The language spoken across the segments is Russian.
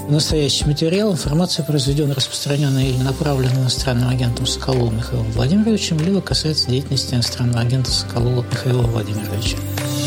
Настоящий материал, информация, произведенная, распространенная или направленная иностранным агентом Соколовым Михаилом Владимировичем, либо касается деятельности иностранного агента Соколова Михаила Владимировича.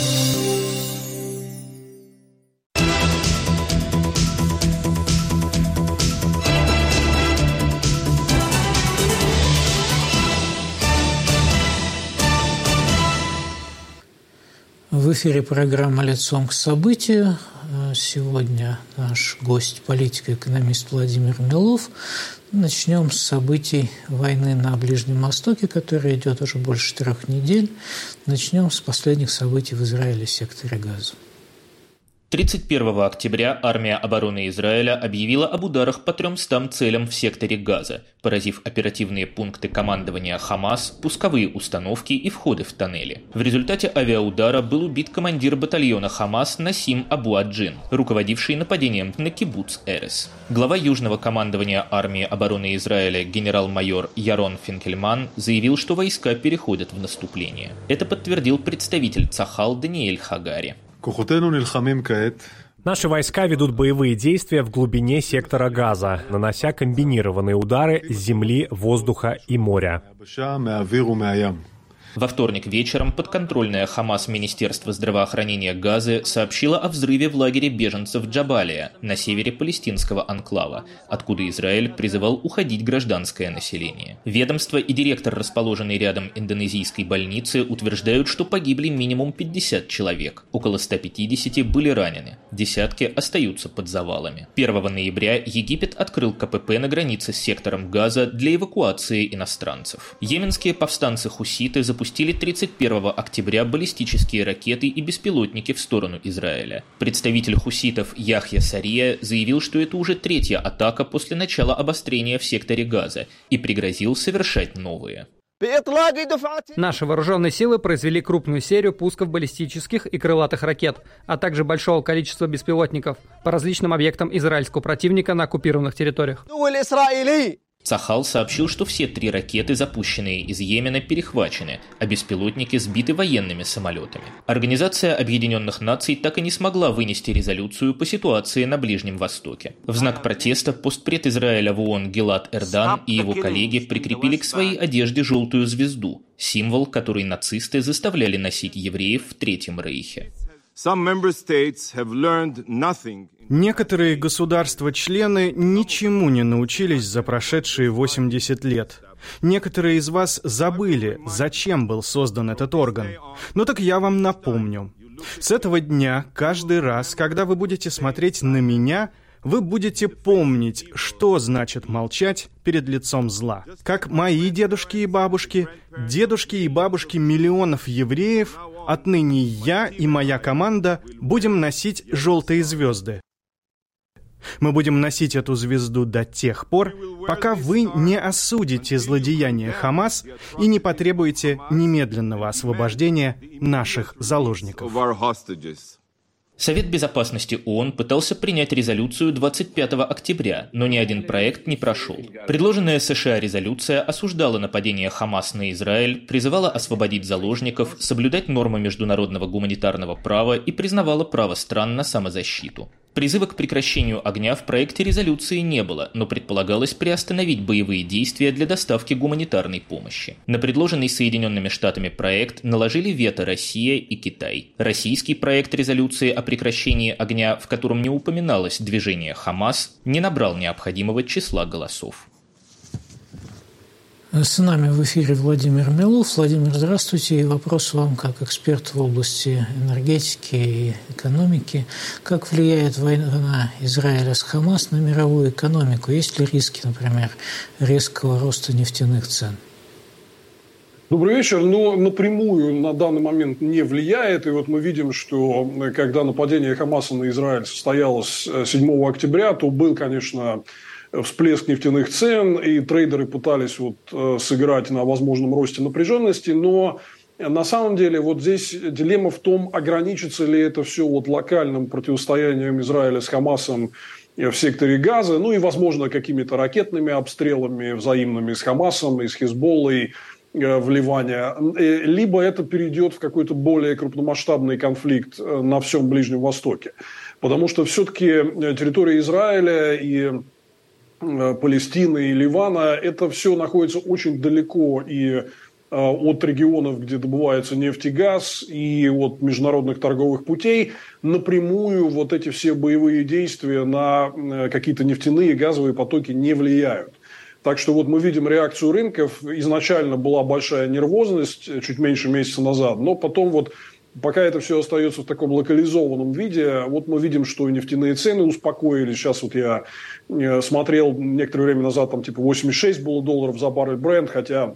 В эфире программа «Лицом к событию». Сегодня наш гость, политик и экономист Владимир Милов. Начнем с событий войны на Ближнем Востоке, которая идет уже больше 3 недель. Начнем с последних событий в Израиле, секторе Газа. 31 октября армия обороны Израиля объявила об ударах по 300 целям в секторе Газа, поразив оперативные пункты командования Хамас, пусковые установки и входы в тоннели. В результате авиаудара был убит командир батальона Хамас Насим Абу-Аджин, руководивший нападением на кибуц Эрес. Глава южного командования армии обороны Израиля генерал-майор Ярон Финкельман заявил, что войска переходят в наступление. Это подтвердил представитель Цахал Даниэль Хагари. Наши войска ведут боевые действия в глубине сектора Газа, нанося комбинированные удары с земли, воздуха и моря. Во вторник вечером подконтрольное Хамас Министерство здравоохранения Газы сообщило о взрыве в лагере беженцев Джабалия на севере палестинского анклава, откуда Израиль призывал уходить гражданское население. Ведомство и директор расположенной рядом индонезийской больницы утверждают, что погибли минимум 50 человек, около 150 были ранены, десятки остаются под завалами. 1 ноября Египет открыл КПП на границе с сектором Газа для эвакуации иностранцев. Йеменские повстанцы-хуситы запустили 31 октября баллистические ракеты и беспилотники в сторону Израиля. Представитель хуситов Яхья Сария заявил, что это уже 3-я атака после начала обострения в секторе Газа и пригрозил совершать новые. Наши вооруженные силы произвели крупную серию пусков баллистических и крылатых ракет, а также большого количества беспилотников по различным объектам израильского противника на оккупированных территориях. Цахал сообщил, что все 3 ракеты, запущенные из Йемена, перехвачены, а беспилотники сбиты военными самолетами. Организация Объединенных Наций так и не смогла вынести резолюцию по ситуации на Ближнем Востоке. В знак протеста постпред Израиля в ООН Гилад Эрдан и его коллеги прикрепили к своей одежде желтую звезду, символ, который нацисты заставляли носить евреев в Третьем Рейхе. Некоторые государства-члены ничему не научились за прошедшие 80 лет. Некоторые из вас забыли, зачем был создан этот орган. Но так я вам напомню. С этого дня, каждый раз, когда вы будете смотреть на меня, вы будете помнить, что значит молчать перед лицом зла. Как мои дедушки и бабушки миллионов евреев, отныне я и моя команда будем носить желтые звезды. Мы будем носить эту звезду до тех пор, пока вы не осудите злодеяния Хамас и не потребуете немедленного освобождения наших заложников. Совет безопасности ООН пытался принять резолюцию 25 октября, но ни один проект не прошел. Предложенная США резолюция осуждала нападение Хамас на Израиль, призывала освободить заложников, соблюдать нормы международного гуманитарного права и признавала право стран на самозащиту. Призыва к прекращению огня в проекте резолюции не было, но предполагалось приостановить боевые действия для доставки гуманитарной помощи. На предложенный Соединенными Штатами проект наложили вето Россия и Китай. Российский проект резолюции о прекращении огня, в котором не упоминалось движение Хамас, не набрал необходимого числа голосов. С нами в эфире Владимир Милов. Владимир, здравствуйте. И вопрос вам как эксперт в области энергетики и экономики. Как влияет война Израиля с Хамас на мировую экономику? Есть ли риски, например, резкого роста нефтяных цен? Добрый вечер. Напрямую на данный момент не влияет. И вот мы видим, что когда нападение Хамаса на Израиль состоялось 7 октября, то был, конечно, всплеск нефтяных цен, и трейдеры пытались сыграть на возможном росте напряженности, но на самом деле здесь дилемма в том, ограничится ли это все локальным противостоянием Израиля с Хамасом в секторе Газа, и, возможно, какими-то ракетными обстрелами взаимными с Хамасом и с Хизболлой в Ливане, либо это перейдет в какой-то более крупномасштабный конфликт на всем Ближнем Востоке. Потому что все-таки территория Израиля и Палестины и Ливана, это все находится очень далеко и от регионов, где добывается нефть и газ, и от международных торговых путей. Напрямую вот эти все боевые действия на какие-то нефтяные и газовые потоки не влияют. Так что вот мы видим реакцию рынков. Изначально была большая нервозность чуть меньше месяца назад, но потом вот пока это все остается в таком локализованном виде, вот мы видим, что нефтяные цены успокоились. Сейчас вот я смотрел некоторое время назад, там типа 86 было долларов за баррель Brent, хотя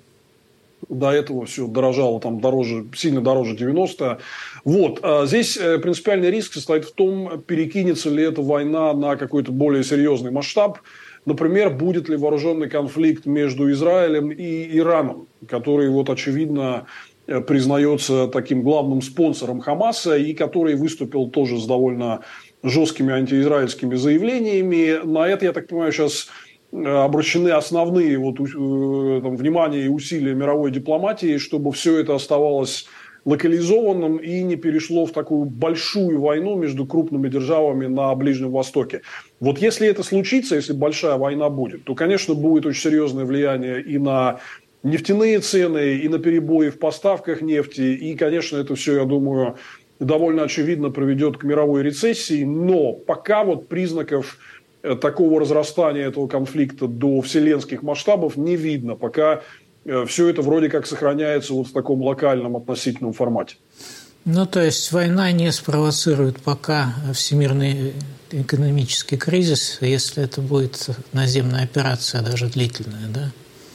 до этого все дорожало там дороже, сильно дороже 90. Вот. А здесь принципиальный риск состоит в том, перекинется ли эта война на какой-то более серьезный масштаб. Например, будет ли вооруженный конфликт между Израилем и Ираном, который, вот, очевидно, признается таким главным спонсором Хамаса и который выступил тоже с довольно жесткими антиизраильскими заявлениями. На это, я так понимаю, сейчас обращены основные вот, там, внимание и усилия мировой дипломатии, чтобы все это оставалось локализованным и не перешло в такую большую войну между крупными державами на Ближнем Востоке. Вот если это случится, если большая война будет, то, конечно, будет очень серьезное влияние и на нефтяные цены, и на перебои в поставках нефти. И, конечно, это все, я думаю, довольно очевидно приведет к мировой рецессии. Но пока вот признаков такого разрастания этого конфликта до вселенских масштабов не видно. Пока все это вроде как сохраняется вот в таком локальном относительном формате. Ну, то есть война не спровоцирует пока всемирный экономический кризис, если это будет наземная операция, даже длительная, да?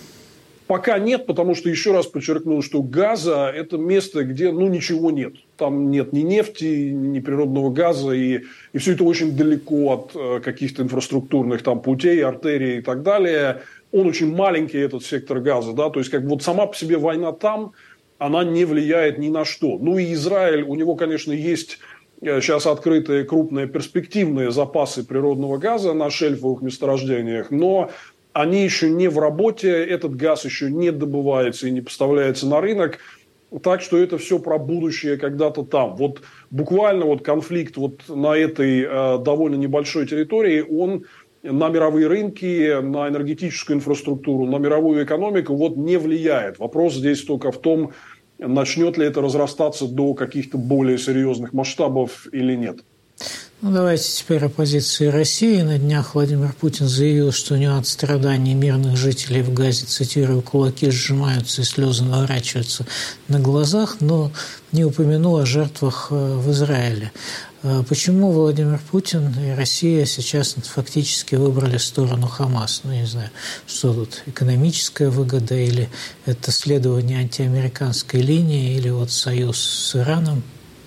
Пока нет, потому что, еще раз подчеркну, что Газа – это место, где ничего нет. Там нет ни нефти, ни природного газа, и все это очень далеко от каких-то инфраструктурных там путей, артерий и так далее. Он очень маленький, этот сектор Газа, да, то есть как вот сама по себе война там, она не влияет ни на что. Ну и Израиль, у него, конечно, есть сейчас открытые крупные перспективные запасы природного газа на шельфовых месторождениях, но они еще не в работе, этот газ еще не добывается и не поставляется на рынок. Так что это все про будущее когда-то там. Вот буквально вот конфликт вот на этой довольно небольшой территории, он на мировые рынки, на энергетическую инфраструктуру, на мировую экономику вот не влияет. Вопрос здесь только в том, начнет ли это разрастаться до каких-то более серьезных масштабов или нет. Ну, давайте теперь о позиции России. На днях Владимир Путин заявил, что не от страданий мирных жителей в Газе, цитирую, кулаки сжимаются и слезы наворачиваются на глазах, но не упомянул о жертвах в Израиле. Почему Владимир Путин и Россия сейчас фактически выбрали сторону Хамас? Ну, не знаю, что тут, экономическая выгода или это следование антиамериканской линии или вот союз с Ираном?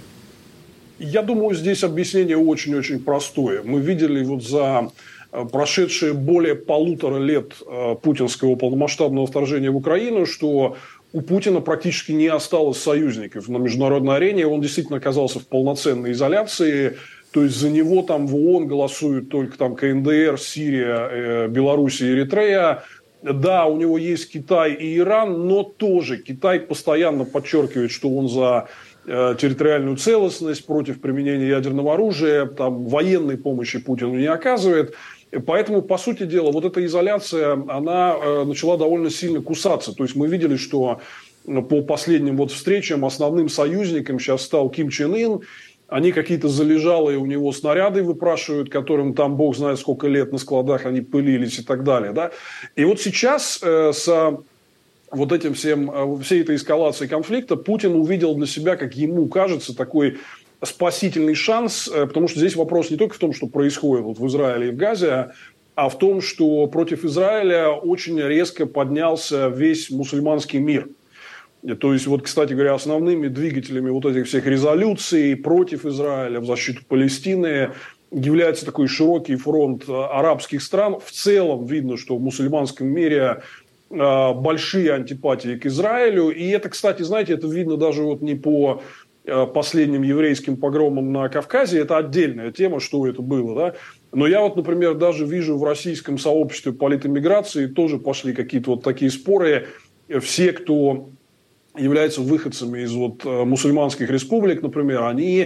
Я думаю, здесь объяснение очень-очень простое. Мы видели вот за прошедшие более 1,5 лет путинского полномасштабного вторжения в Украину, что у Путина практически не осталось союзников на международной арене. Он действительно оказался в полноценной изоляции. То есть за него там в ООН голосуют только там КНДР, Сирия, Беларусь и Эритрея. Да, у него есть Китай и Иран, но тоже Китай постоянно подчеркивает, что он за территориальную целостность, против применения ядерного оружия, там, военной помощи Путину не оказывает. Поэтому, по сути дела, вот эта изоляция, она начала довольно сильно кусаться. То есть мы видели, что по последним вот встречам основным союзником сейчас стал Ким Чен Ын. Они какие-то залежалые у него снаряды выпрашивают, которым там бог знает сколько лет на складах они пылились и так далее. Да? И вот сейчас с вот этим всей этой эскалацией конфликта Путин увидел для себя, как ему кажется, такой спасительный шанс, потому что здесь вопрос не только в том, что происходит вот в Израиле и в Газе, а в том, что против Израиля очень резко поднялся весь мусульманский мир. То есть, вот, кстати говоря, основными двигателями вот этих всех резолюций против Израиля, в защиту Палестины является такой широкий фронт арабских стран. В целом видно, что в мусульманском мире большие антипатии к Израилю. И это, кстати, знаете, это видно даже вот не по последним еврейским погромам на Кавказе. Это отдельная тема, что это было, да. Но я вот, например, даже вижу в российском сообществе политэмиграции тоже пошли какие-то вот такие споры. Все, кто являются выходцами из вот мусульманских республик, например, они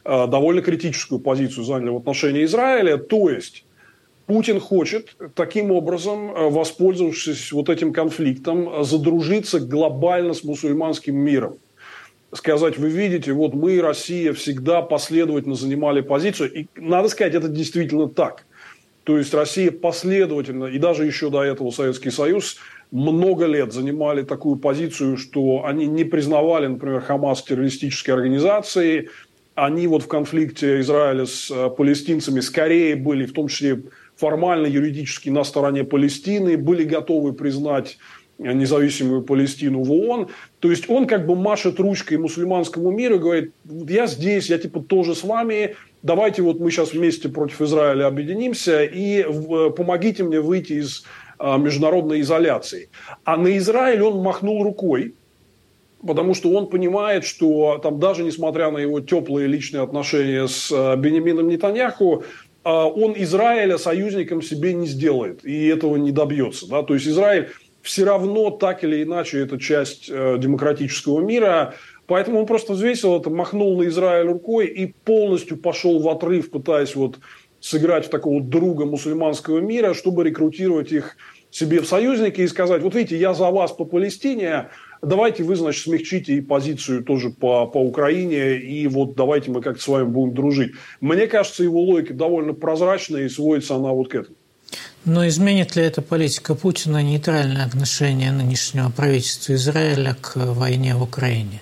довольно критическую позицию заняли в отношении Израиля. То есть Путин хочет таким образом, воспользовавшись вот этим конфликтом, задружиться глобально с мусульманским миром. Сказать, вы видите, вот мы, Россия, всегда последовательно занимали позицию. И надо сказать, это действительно так. То есть Россия последовательно, и даже еще до этого Советский Союз, много лет занимали такую позицию, что они не признавали, например, Хамас террористической организацией. Они вот в конфликте Израиля с палестинцами скорее были, в том числе формально, юридически на стороне Палестины, были готовы признать независимую Палестину в ООН. То есть он как бы машет ручкой мусульманскому миру и говорит, я здесь, я типа тоже с вами, давайте вот мы сейчас вместе против Израиля объединимся и помогите мне выйти из международной изоляции. А на Израиль он махнул рукой, потому что он понимает, что там даже несмотря на его теплые личные отношения с Беньямином Нетаньяху, он Израиля союзником себе не сделает и этого не добьется. Да? То есть Израиль все равно так или иначе это часть демократического мира, поэтому он просто взвесил это, махнул на Израиль рукой и полностью пошел в отрыв, пытаясь вот сыграть в такого друга мусульманского мира, чтобы рекрутировать их себе в союзники и сказать, вот видите, я за вас по Палестине, давайте вы, значит, смягчите и позицию тоже по Украине, и вот давайте мы как-то с вами будем дружить. Мне кажется, его логика довольно прозрачная и сводится она вот к этому. Но изменит ли эта политика Путина нейтральное отношение нынешнего правительства Израиля к войне в Украине?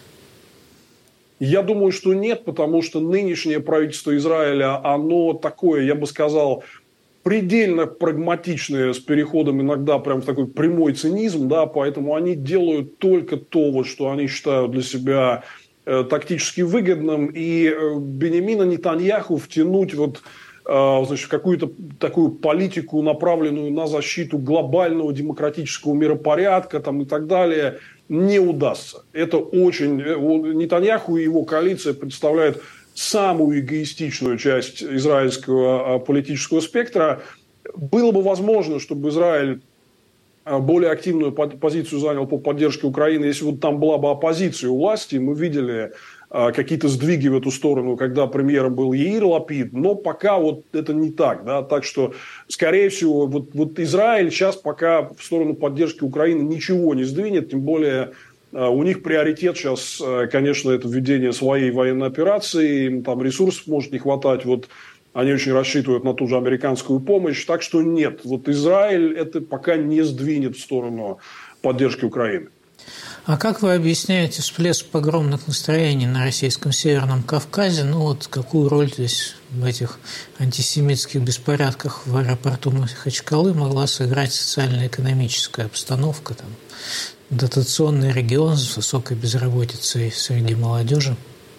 Я думаю, что нет, потому что нынешнее правительство Израиля, оно такое, я бы сказал, предельно прагматичное, с переходом иногда прям в такой прямой цинизм, да, поэтому они делают только то, вот, что они считают для себя тактически выгодным, и Беньямина Нетаньяху втянуть вот, значит, в какую-то такую политику, направленную на защиту глобального демократического миропорядка там, и так далее, не удастся. Это очень... Нетаньяху и его коалиция представляют самую эгоистичную часть израильского политического спектра. Было бы возможно, чтобы Израиль более активную позицию занял по поддержке Украины, если вот там была бы оппозиция у власти. Мы видели какие-то сдвиги в эту сторону, когда премьером был Яир Лапид, но пока вот это не так. Да? Так что, скорее всего, вот Израиль сейчас пока в сторону поддержки Украины ничего не сдвинет, тем более у них приоритет сейчас, конечно, это введение своей военной операции, им там ресурсов может не хватать, вот они очень рассчитывают на ту же американскую помощь, так что нет, вот Израиль это пока не сдвинет в сторону поддержки Украины. А как вы объясняете всплеск погромных настроений на российском Северном Кавказе? Ну вот какую роль здесь в этих антисемитских беспорядках в аэропорту Махачкалы могла сыграть социально-экономическая обстановка, там, дотационный регион с высокой безработицей среди молодежи?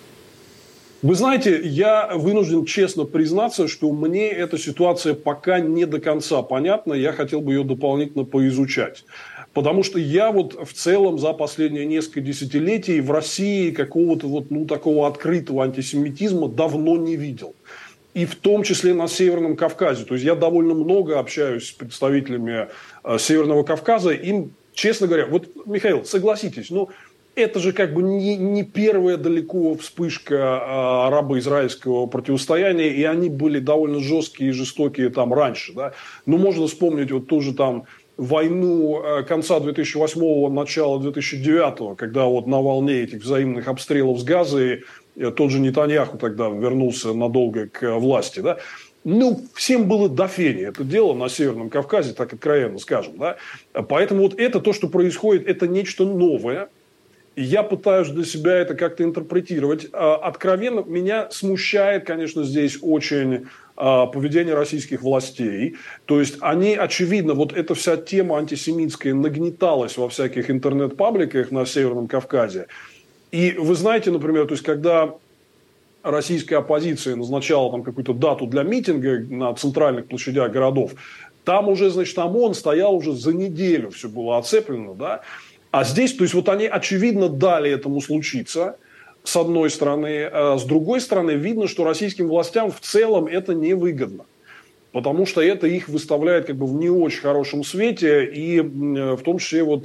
Вы знаете, я вынужден честно признаться, что мне эта ситуация пока не до конца понятна. Я хотел бы ее дополнительно поизучать. Потому что я вот в целом за последние несколько десятилетий в России какого-то вот, такого открытого антисемитизма давно не видел. И в том числе на Северном Кавказе. То есть я довольно много общаюсь с представителями Северного Кавказа. Им, честно говоря, вот, Михаил, согласитесь, это же как бы не первая далеко вспышка арабо-израильского противостояния, и они были довольно жесткие и жестокие там раньше. Да? Можно вспомнить вот ту же там войну конца 2008-го, начала 2009-го, когда вот на волне этих взаимных обстрелов с Газой тот же Нетаньяху тогда вернулся надолго к власти. Да? Всем было до фени это дело на Северном Кавказе, так откровенно скажем. Да? Поэтому вот это то, что происходит, это нечто новое. Я пытаюсь для себя это как-то интерпретировать. Откровенно меня смущает, конечно, здесь очень поведение российских властей. То есть они, очевидно, вот эта вся тема антисемитская нагнеталась во всяких интернет-пабликах на Северном Кавказе. И вы знаете, например, то есть когда российская оппозиция назначала там какую-то дату для митинга на центральных площадях городов, там уже, значит, ОМОН стоял уже за неделю, все было оцеплено, да. А здесь, то есть, вот они, очевидно, дали этому случиться, с одной стороны. А с другой стороны, видно, что российским властям в целом это невыгодно. Потому что это их выставляет как бы в не очень хорошем свете. И в том числе вот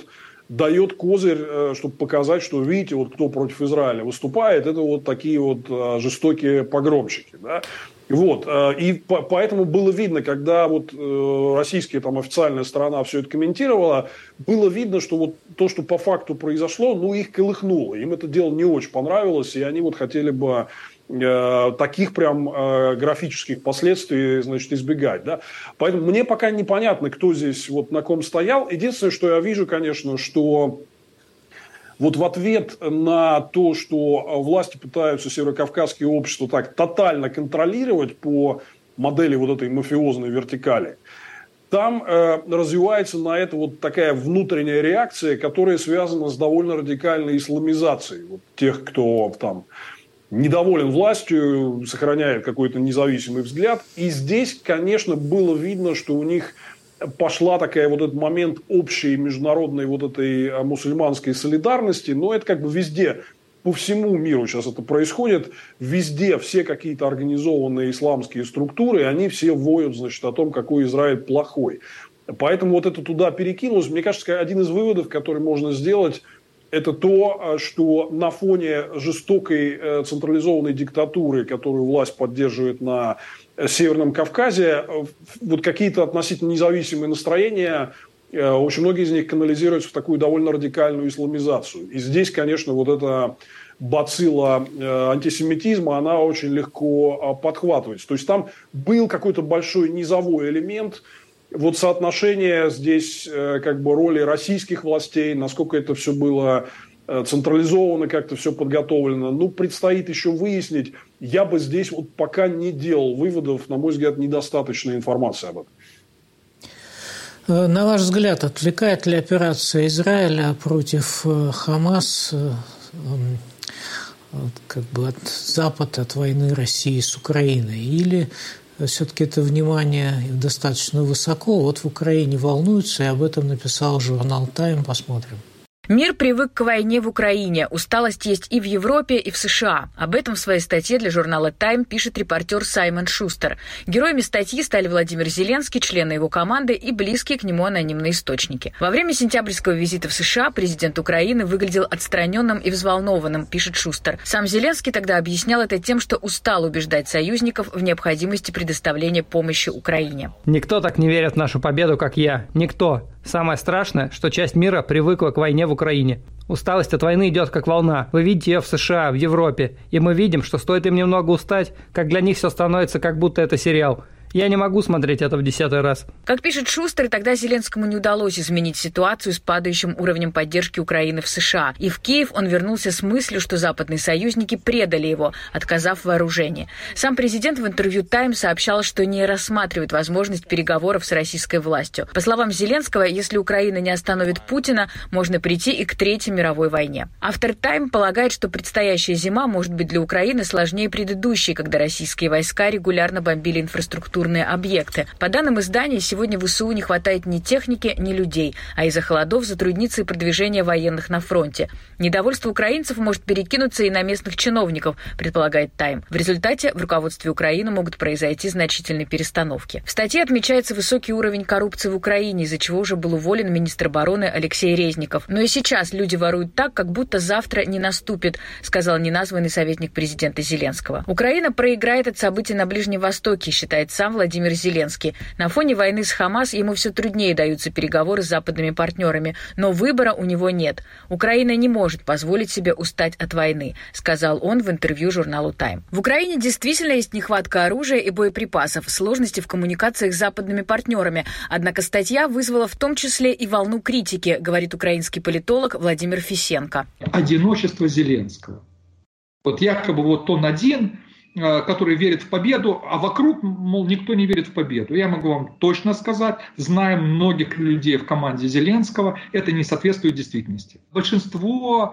дает козырь, чтобы показать, что, видите, вот кто против Израиля выступает, это вот такие вот жестокие погромщики. Да? Вот. И поэтому было видно, когда вот российская там официальная сторона все это комментировала, было видно, что вот то, что по факту произошло, ну, их колыхнуло. Им это дело не очень понравилось, и они вот хотели бы таких прям графических последствий, значит, избегать. Да? Поэтому мне пока непонятно, кто здесь вот на ком стоял. Единственное, что я вижу, конечно, что вот в ответ на то, что власти пытаются северокавказские общества так тотально контролировать по модели вот этой мафиозной вертикали, там развивается на это вот такая внутренняя реакция, которая связана с довольно радикальной исламизацией вот тех, кто там недоволен властью, сохраняет какой-то независимый взгляд. И здесь, конечно, было видно, что у них пошла такая вот этот момент общей международной вот этой мусульманской солидарности. Но это как бы везде, по всему миру сейчас это происходит. Везде все какие-то организованные исламские структуры, они все воют, значит, о том, какой Израиль плохой. Поэтому вот это туда перекинулось. Мне кажется, один из выводов, который можно сделать, это то, что на фоне жестокой централизованной диктатуры, которую власть поддерживает на Северном Кавказе, вот какие-то относительно независимые настроения, очень многие из них канализируются в такую довольно радикальную исламизацию. И здесь, конечно, вот эта бацилла антисемитизма, она очень легко подхватывается. То есть там был какой-то большой низовой элемент. Вот соотношение здесь как бы роли российских властей, насколько это все было централизовано, как-то все подготовлено, ну, предстоит еще выяснить. Я бы здесь вот пока не делал выводов, на мой взгляд, недостаточной информации об этом. На ваш взгляд, отвлекает ли операция Израиля против Хамас как бы от Запада, от войны России с Украиной? Или все-таки это внимание достаточно высоко? Вот в Украине волнуются, и об этом написал журнал «Тайм». Посмотрим. Мир привык к войне в Украине. Усталость есть и в Европе, и в США. Об этом в своей статье для журнала «Тайм» пишет репортер Саймон Шустер. Героями статьи стали Владимир Зеленский, члены его команды и близкие к нему анонимные источники. Во время сентябрьского визита в США президент Украины выглядел отстраненным и взволнованным, пишет Шустер. Сам Зеленский тогда объяснял это тем, что устал убеждать союзников в необходимости предоставления помощи Украине. Никто так не верит в нашу победу, как я. Никто. Самое страшное, что часть мира привыкла к войне в Украине. Усталость от войны идет как волна. Вы видите ее в США, в Европе. И мы видим, что стоит им немного устать, как для них все становится, как будто это сериал. Я не могу смотреть это в 10-й раз. Как пишет Шустер, тогда Зеленскому не удалось изменить ситуацию с падающим уровнем поддержки Украины в США. И в Киев он вернулся с мыслью, что западные союзники предали его, отказав в вооружении. Сам президент в интервью «Тайм» сообщал, что не рассматривает возможность переговоров с российской властью. По словам Зеленского, если Украина не остановит Путина, можно прийти и к Третьей мировой войне. Автор «Тайм» полагает, что предстоящая зима может быть для Украины сложнее предыдущей, когда российские войска регулярно бомбили инфраструктуру объекты. По данным издания, сегодня в ВСУ не хватает ни техники, ни людей, а из-за холодов затруднится и продвижение военных на фронте. Недовольство украинцев может перекинуться и на местных чиновников, предполагает «Тайм». В результате в руководстве Украины могут произойти значительные перестановки. В статье отмечается высокий уровень коррупции в Украине, из-за чего уже был уволен министр обороны Алексей Резников. Но и сейчас люди воруют так, как будто завтра не наступит, сказал неназванный советник президента Зеленского. Украина проиграет от событий на Ближнем Востоке, считает сам Владимир Зеленский. На фоне войны с Хамас ему все труднее даются переговоры с западными партнерами, но выбора у него нет. Украина не может позволить себе устать от войны, сказал он в интервью журналу «Тайм». В Украине действительно есть нехватка оружия и боеприпасов, сложности в коммуникациях с западными партнерами. Однако статья вызвала в том числе и волну критики, говорит украинский политолог Владимир Фисенко. Одиночество Зеленского. Вот якобы вот он один, который верит в победу, а вокруг, мол, никто не верит в победу. Я могу вам точно сказать, зная многих людей в команде Зеленского, это не соответствует действительности. Большинство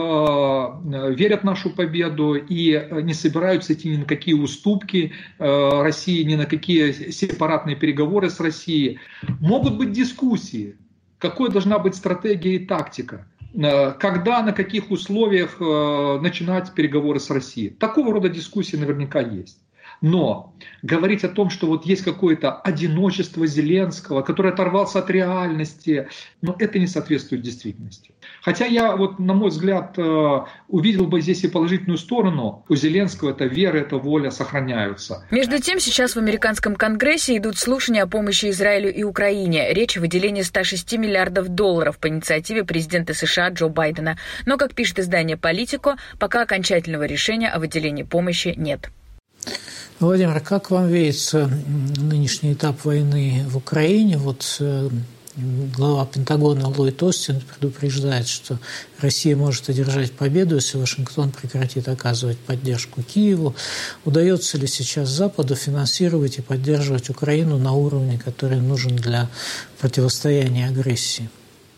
верят в нашу победу и не собираются идти ни на какие уступки России, ни на какие сепаратные переговоры с Россией. Могут быть дискуссии, какой должна быть стратегия и тактика. Когда, на каких условиях начинать переговоры с Россией. Такого рода дискуссии наверняка есть. Но говорить о том, что вот есть какое-то одиночество Зеленского, который оторвался от реальности, но это не соответствует действительности. Хотя я, вот, на мой взгляд, увидел бы здесь и положительную сторону. У Зеленского эта вера, эта воля сохраняются. Между тем, сейчас в американском Конгрессе идут слушания о помощи Израилю и Украине. Речь о выделении $106 миллиардов по инициативе президента США Джо Байдена. Но, как пишет издание «Политико», пока окончательного решения о выделении помощи нет. Владимир, как вам видится нынешний этап войны в Украине? Вот глава Пентагона Ллойд Остин предупреждает, что Россия может одержать победу, если Вашингтон прекратит оказывать поддержку Киеву. Удается ли сейчас Западу финансировать и поддерживать Украину на уровне, который нужен для противостояния агрессии?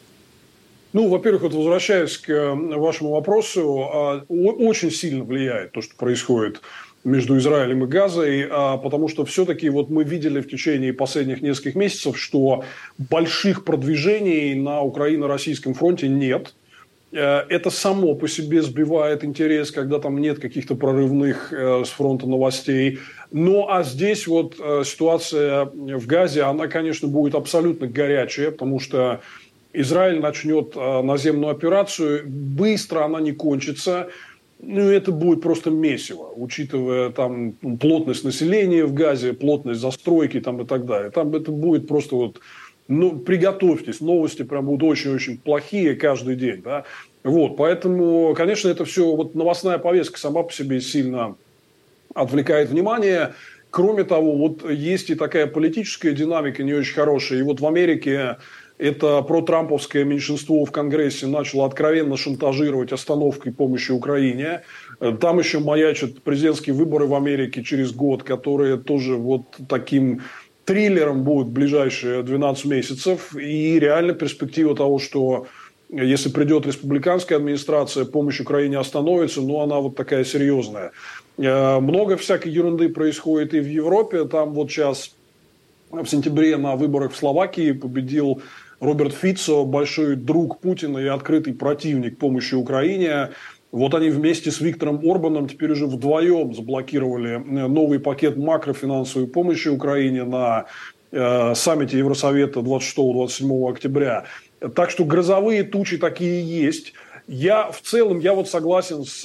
Ну, во-первых, вот возвращаясь к вашему вопросу, очень сильно влияет то, что происходит между Израилем и Газой, потому что все-таки вот мы видели в течение последних нескольких месяцев, что больших продвижений на Украино-российском фронте нет. Это само по себе сбивает интерес, когда там нет каких-то прорывных с фронта новостей. Ну, а здесь вот ситуация в Газе, она, конечно, будет абсолютно горячая, потому что Израиль начнет наземную операцию, быстро она не кончится. Ну, это будет просто месиво, учитывая там плотность населения в Газе, плотность застройки там, и так далее. Там это будет просто вот, ну, приготовьтесь, новости прям будут очень-очень плохие каждый день, да. Вот, поэтому, конечно, это все, вот новостная повестка сама по себе сильно отвлекает внимание. Кроме того, вот есть и такая политическая динамика не очень хорошая. И вот в Америке это протрамповское меньшинство в Конгрессе начало откровенно шантажировать остановкой помощи Украине. Там еще маячат президентские выборы в Америке через год, которые тоже вот таким триллером будут в ближайшие 12 месяцев. И реально перспектива того, что если придет республиканская администрация, помощь Украине остановится, но она вот такая серьезная. Много всякой ерунды происходит и в Европе. Там вот сейчас в сентябре на выборах в Словакии победил Роберт Фицо, большой друг Путина и открытый противник помощи Украине. Вот они вместе с Виктором Орбаном теперь уже вдвоем заблокировали новый пакет макрофинансовой помощи Украине на саммите Евросовета 26-27 октября. Так что грозовые тучи такие есть. Я в целом, я вот согласен с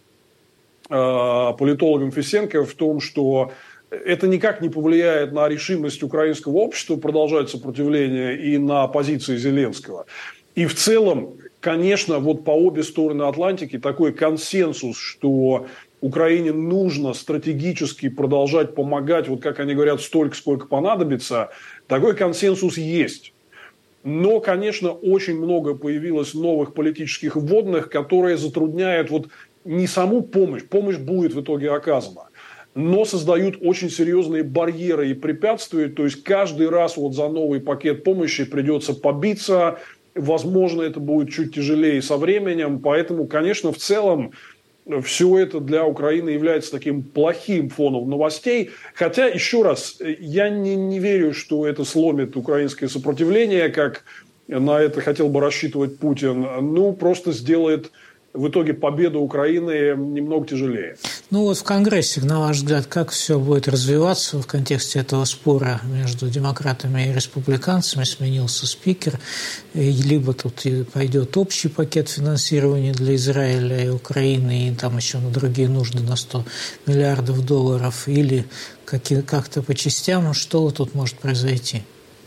политологом Фисенко в том, что это никак не повлияет на решимость украинского общества продолжать сопротивление и на позиции Зеленского. И в целом, конечно, вот по обе стороны Атлантики такой консенсус, что Украине нужно стратегически продолжать помогать, вот как они говорят, столько, сколько понадобится, такой консенсус есть. Но, конечно, очень много появилось новых политических вводных, которые затрудняют вот не саму помощь, помощь будет в итоге оказана, но создают очень серьезные барьеры и препятствия. То есть каждый раз вот за новый пакет помощи придется побиться. Возможно, это будет чуть тяжелее со временем. Поэтому, конечно, в целом все это для Украины является таким плохим фоном новостей. Хотя, еще раз, я не верю, что это сломит украинское сопротивление, как на это хотел бы рассчитывать Путин. Ну, просто сделает в итоге победа Украины немного тяжелее. Ну вот в Конгрессе, на ваш взгляд, как все будет развиваться в контексте этого спора между демократами и республиканцами? Сменился спикер, либо тут пойдет общий пакет финансирования для Израиля и Украины, и там еще на другие нужды на $100 миллиардов, или как-то по частям, что тут может произойти?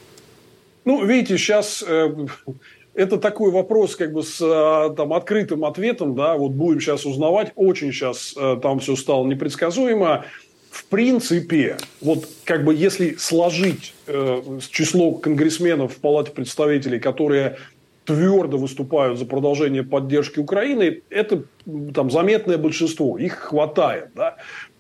Ну, видите, сейчас... Это такой вопрос как бы с там, открытым ответом, да, вот будем сейчас узнавать, очень сейчас там все стало непредсказуемо. В принципе, вот как бы если сложить число конгрессменов в Палате представителей, которые твердо выступают за продолжение поддержки Украины, это там заметное большинство, их хватает, да.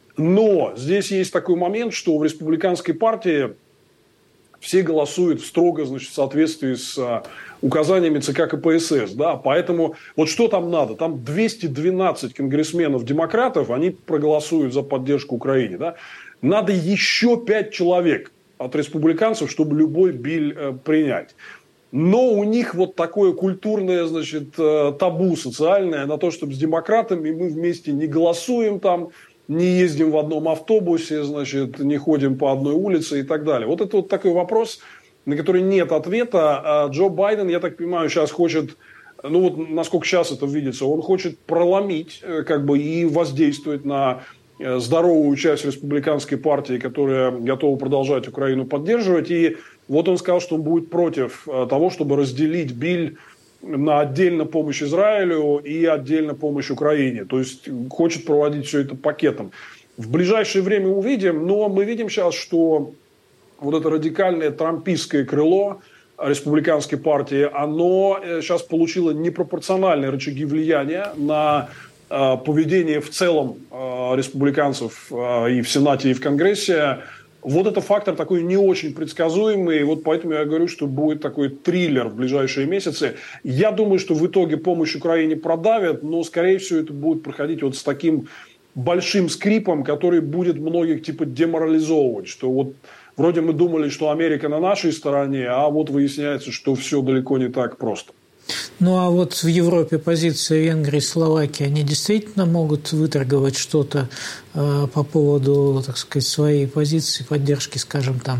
Но здесь есть такой момент, что в республиканской партии все голосуют строго, значит, в соответствии с указаниями ЦК КПСС, да, поэтому вот что там надо? Там 212 конгрессменов-демократов, они проголосуют за поддержку Украине, да. Надо еще 5 человек от республиканцев, чтобы любой биль принять. Но у них вот такое культурное, значит, табу социальное на то, чтобы с демократами мы вместе не голосуем там, не ездим в одном автобусе, значит, не ходим по одной улице и так далее. Вот это вот такой вопрос, на который нет ответа. Джо Байден, я так понимаю, сейчас хочет, ну вот насколько сейчас это видится, он хочет проломить как бы и воздействовать на здоровую часть республиканской партии, которая готова продолжать Украину поддерживать. И вот он сказал, что он будет против того, чтобы разделить биль на отдельно помощь Израилю и отдельно помощь Украине. То есть хочет проводить все это пакетом. В ближайшее время увидим, но мы видим сейчас, что вот это радикальное трампистское крыло республиканской партии, оно сейчас получило непропорциональные рычаги влияния на поведение в целом республиканцев и в Сенате, и в Конгрессе. Вот это фактор такой не очень предсказуемый. И вот поэтому я говорю, что будет такой триллер в ближайшие месяцы. Я думаю, что в итоге помощь Украине продавят, но, скорее всего, это будет проходить вот с таким большим скрипом, который будет многих типа деморализовывать. Что вот вроде мы думали, что Америка на нашей стороне, а вот выясняется, что все далеко не так просто. Ну, а вот в Европе позиция Венгрии и Словакии, они действительно могут выторговать что-то по поводу, так сказать, своей позиции поддержки, скажем, там,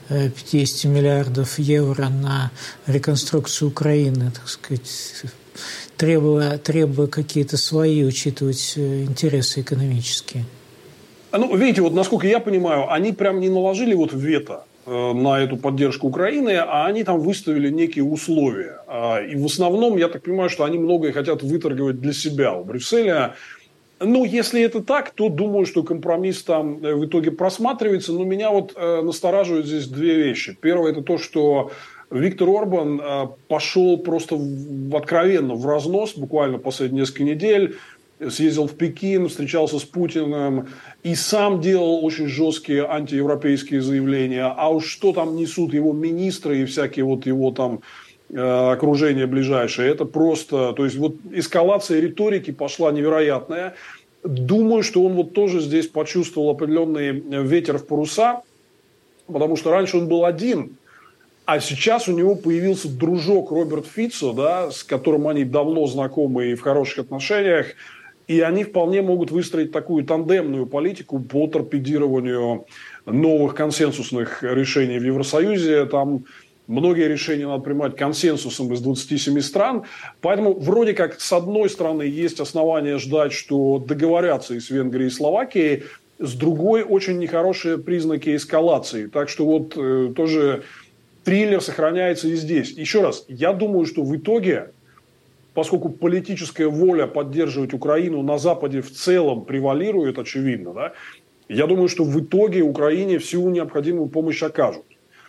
50 миллиардов евро на реконструкцию Украины, так сказать, требуя какие-то свои, учитывать интересы экономические? Ну, видите, вот насколько я понимаю, они прям не наложили вот вето на эту поддержку Украины, а они там выставили некие условия. И в основном, я так понимаю, что они многое хотят выторговать для себя у Брюсселя. Ну, если это так, то думаю, что компромисс там в итоге просматривается. Но меня вот настораживают здесь две вещи. Первое – это то, что Виктор Орбан пошел просто откровенно в разнос буквально последние несколько недель. Съездил в Пекин, встречался с Путиным и сам делал очень жесткие антиевропейские заявления. А уж что там несут его министры и всякие вот его там окружение ближайшее, это просто... То есть вот эскалация риторики пошла невероятная. Думаю, что он вот тоже здесь почувствовал определенный ветер в паруса, потому что раньше он был один, а сейчас у него появился дружок Роберт Фицо, да, с которым они давно знакомы и в хороших отношениях. И они вполне могут выстроить такую тандемную политику по торпедированию новых консенсусных решений в Евросоюзе. Там многие решения надо принимать консенсусом из 27 стран. Поэтому вроде как с одной стороны есть основания ждать, что договорятся и с Венгрией, и Словакией. С другой очень нехорошие признаки эскалации. Так что вот тоже триллер сохраняется и здесь. Еще раз, я думаю, что в итоге... Поскольку политическая воля поддерживать Украину на Западе в целом превалирует, очевидно, да, я думаю, что в итоге Украине всю необходимую помощь окажут.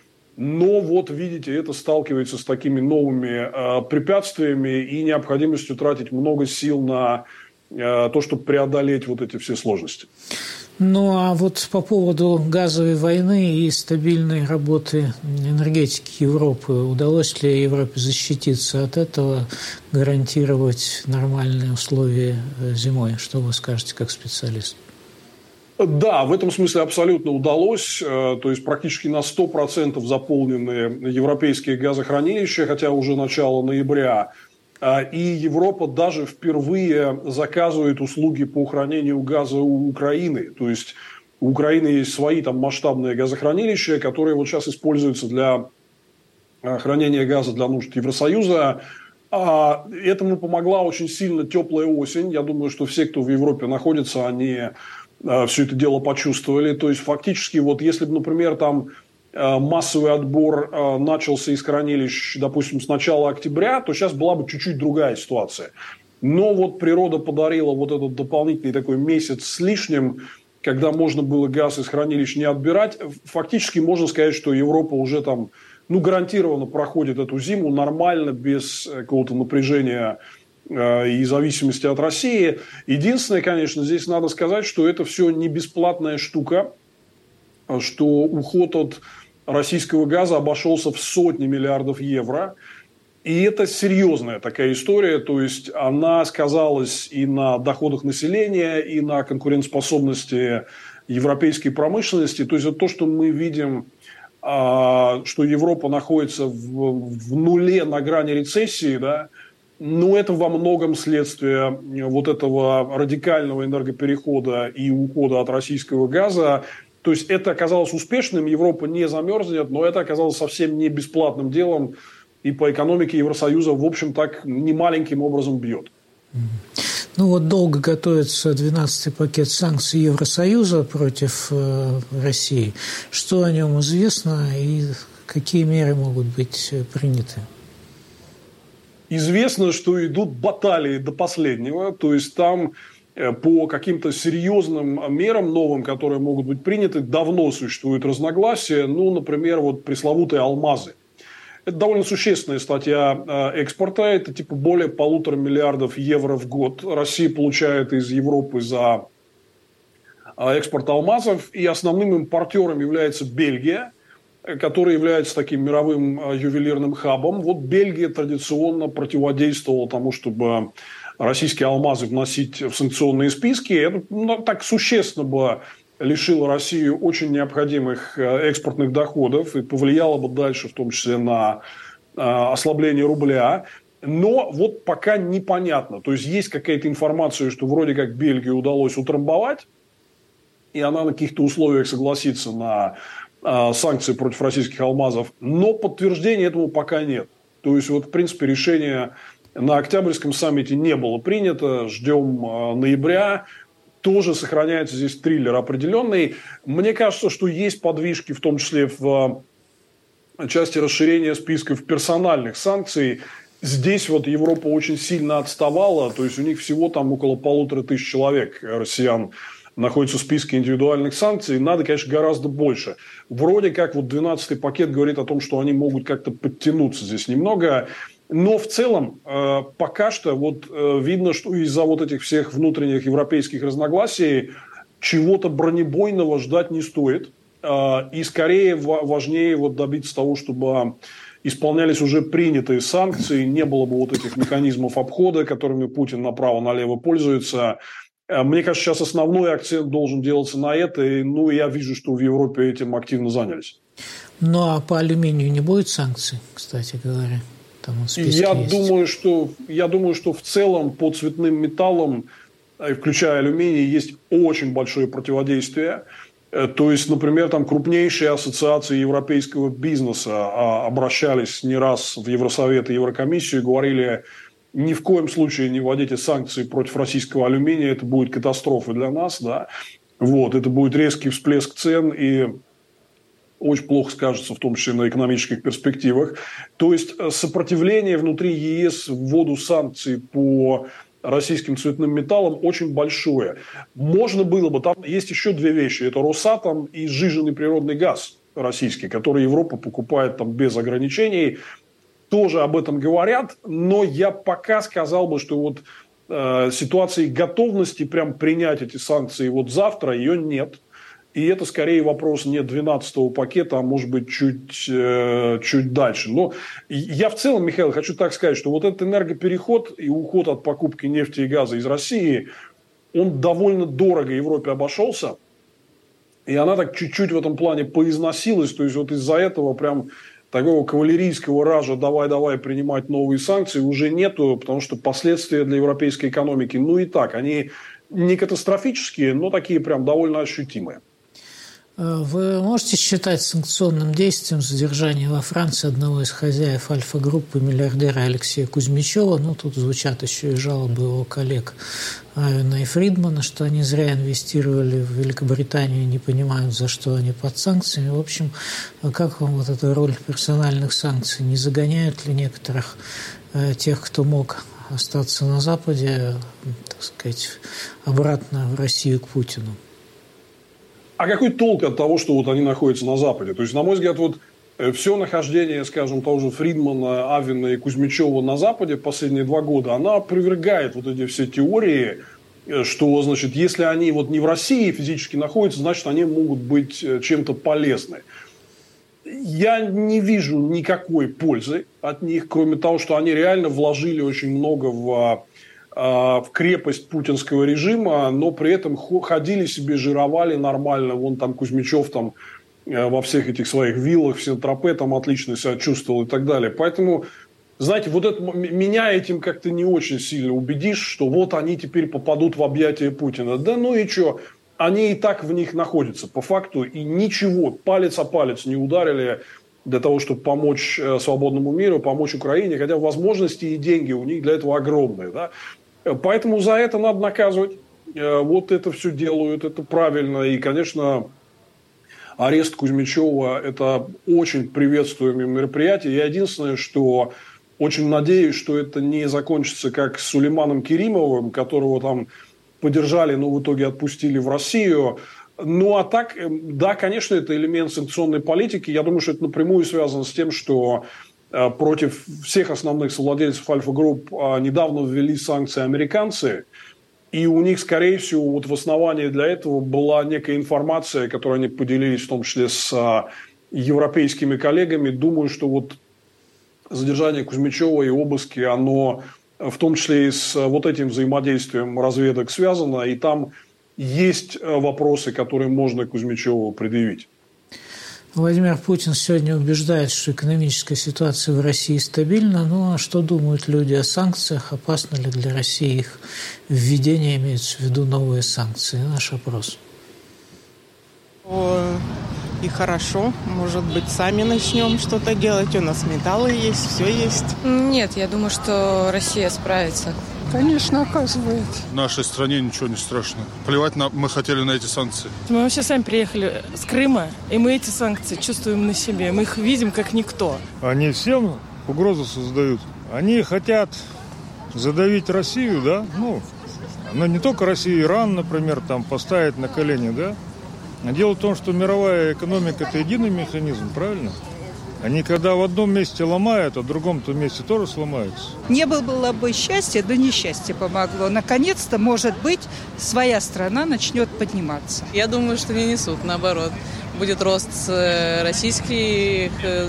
Но вот, видите, это сталкивается с такими новыми препятствиями и необходимостью тратить много сил на то, чтобы преодолеть вот эти все сложности. Ну, а вот по поводу газовой войны и стабильной работы энергетики Европы, удалось ли Европе защититься от этого, гарантировать нормальные условия зимой? Что вы скажете как специалист? Да, в этом смысле абсолютно удалось. То есть практически на 100% заполнены европейские газохранилища, хотя уже начало ноября. И Европа даже впервые заказывает услуги по хранению газа у Украины. То есть у Украины есть свои там масштабные газохранилища, которые вот сейчас используются для хранения газа для нужд Евросоюза. Этому помогла очень сильно теплая осень. Я думаю, что все, кто в Европе находится, они все это дело почувствовали. То есть фактически вот если бы, например, там массовый отбор начался из хранилищ, допустим, с начала октября, то сейчас была бы чуть-чуть другая ситуация. Но вот природа подарила вот этот дополнительный такой месяц с лишним, когда можно было газ из хранилищ не отбирать. Фактически можно сказать, что Европа уже там, ну, гарантированно проходит эту зиму нормально, без какого-то напряжения и зависимости от России. Единственное, конечно, здесь надо сказать, что это все не бесплатная штука, что уход от российского газа обошелся в сотни миллиардов евро. И это серьезная такая история. То есть она сказалась и на доходах населения, и на конкурентоспособности европейской промышленности. То есть это то, что мы видим, что Европа находится в нуле на грани рецессии, да, Но это во многом следствие вот этого радикального энергоперехода и ухода от российского газа. То есть это оказалось успешным, Европа не замерзнет, но это оказалось совсем не бесплатным делом. И по экономике Евросоюза, в общем, так немаленьким образом бьет. Ну вот долго готовится 12-й пакет санкций Евросоюза против России. Что о нем известно и какие меры могут быть приняты? Известно, что идут баталии до последнего. То есть там по каким-то серьезным мерам новым, которые могут быть приняты, давно существуют разногласия. Ну, например, вот пресловутые алмазы. Это довольно существенная статья экспорта. Это типа более 1,5 миллиарда евро в год. Россия получает из Европы за экспорт алмазов. И основным импортером является Бельгия, которая является таким мировым ювелирным хабом. Вот Бельгия традиционно противодействовала тому, чтобы российские алмазы вносить в санкционные списки. Это так существенно бы лишила Россию очень необходимых экспортных доходов и повлияло бы дальше, в том числе, на ослабление рубля. Но вот пока непонятно. То есть есть какая-то информация, что вроде как Бельгии удалось утрамбовать, и она на каких-то условиях согласится на санкции против российских алмазов. Но подтверждения этому пока нет. То есть, вот, в принципе, решение на Октябрьском саммите не было принято. Ждем ноября. Тоже сохраняется здесь триллер определенный. Мне кажется, что есть подвижки, в том числе в части расширения списков персональных санкций. Здесь вот Европа очень сильно отставала. То есть у них всего там около 1500 человек, россиян, находятся в списке индивидуальных санкций. Надо, конечно, гораздо больше. Вроде как вот 12-й пакет говорит о том, что они могут как-то подтянуться здесь немного. Но в целом пока что вот видно, что из-за вот этих всех внутренних европейских разногласий чего-то бронебойного ждать не стоит. И скорее важнее вот добиться того, чтобы исполнялись уже принятые санкции, не было бы вот этих механизмов обхода, которыми Путин направо-налево пользуется. Мне кажется, сейчас основной акцент должен делаться на это. И, ну, я вижу, что в Европе этим активно занялись. Ну, а по алюминию не будет санкций, кстати говоря? Там я думаю, что в целом по цветным металлам, включая алюминий, есть очень большое противодействие. То есть, например, там крупнейшие ассоциации европейского бизнеса обращались не раз в Евросовет и Еврокомиссию и говорили: ни в коем случае не вводите санкции против российского алюминия, это будет катастрофа для нас, да. Вот, это будет резкий всплеск цен и очень плохо скажется, в том числе на экономических перспективах. То есть сопротивление внутри ЕС вводу санкций по российским цветным металлам очень большое. Можно было бы, там есть еще две вещи. Это Росатом и сжиженный природный газ российский, который Европа покупает там без ограничений. Тоже об этом говорят, но я пока сказал бы, что вот ситуации готовности прям принять эти санкции вот завтра, ее нет. И это скорее вопрос не 12-го пакета, а может быть чуть дальше. Но я в целом, Михаил, хочу так сказать, что вот этот энергопереход и уход от покупки нефти и газа из России, он довольно дорого Европе обошелся. И она так чуть-чуть в этом плане поизносилась. То есть вот из-за этого прям такого кавалерийского ража давай принимать новые санкции уже нету, потому что последствия для европейской экономики, ну и так, они не катастрофические, но такие прям довольно ощутимые. Вы можете считать санкционным действием задержания во Франции одного из хозяев Альфа-группы, миллиардера Алексея Кузьмичева? Ну, тут звучат еще и жалобы его коллег Авена и Фридмана, что они зря инвестировали в Великобританию и не понимают, за что они под санкциями. В общем, как вам вот эта роль персональных санкций? Не загоняют ли некоторых тех, кто мог остаться на Западе, так сказать, обратно в Россию к Путину? А какой толк от того, что вот они находятся на Западе? То есть, на мой взгляд, вот все нахождение, скажем, того же Фридмана, Авена и Кузьмичева на Западе последние 2 года, она опровергает вот эти все теории, что, значит, если они вот не в России физически находятся, значит, они могут быть чем-то полезны. Я не вижу никакой пользы от них, кроме того, что они реально вложили очень много в крепость путинского режима, но при этом ходили себе, жировали нормально. Вон там Кузьмичев там во всех этих своих виллах в Сен-Тропе там отлично себя чувствовал и так далее. Поэтому, знаете, вот это, меня этим как-то не очень сильно убедишь, что вот они теперь попадут в объятия Путина. Да ну и что? Они и так в них находятся, по факту, и ничего, палец о палец не ударили для того, чтобы помочь свободному миру, помочь Украине, хотя возможности и деньги у них для этого огромные. Да? Поэтому за это надо наказывать. Вот это все делают, это правильно. И, конечно, арест Кузьмичева – это очень приветствуемое мероприятие. Я единственное, что очень надеюсь, что это не закончится как с Сулейманом Керимовым, которого там поддержали, но в итоге отпустили в Россию. Ну, а так, да, конечно, это элемент санкционной политики. Я думаю, что это напрямую связано с тем, что против всех основных совладельцев Альфа-групп недавно ввели санкции американцы. И у них, скорее всего, вот в основании для этого была некая информация, которой они поделились, в том числе с европейскими коллегами. Думаю, что вот задержание Кузьмичева и обыски, оно в том числе и с вот этим взаимодействием разведок связано, и там есть вопросы, которые можно Кузьмичеву предъявить. Владимир Путин сегодня убеждает, что экономическая ситуация в России стабильна. Ну, а что думают люди о санкциях? Опасно ли для России их введение, имеется в виду новые санкции? Наш опрос. И хорошо. Может быть, сами начнем что-то делать. У нас металлы есть, все есть. Нет, я думаю, что Россия справится. Конечно, оказывает. В нашей стране ничего не страшно. Плевать мы хотели на эти санкции. Мы вообще сами приехали с Крыма, и мы эти санкции чувствуем на себе. Мы их видим как никто. Они всем угрозу создают. Они хотят задавить Россию, да? Но не только Россию, Иран, например, там поставить на колени, да? А дело в том, что мировая экономика – это единый механизм, правильно? Они когда в одном месте ломают, а в другом-то месте тоже сломаются. Не было бы счастья, да несчастье помогло. Наконец-то, может быть, своя страна начнет подниматься. Я думаю, что не несут, наоборот. Будет рост российской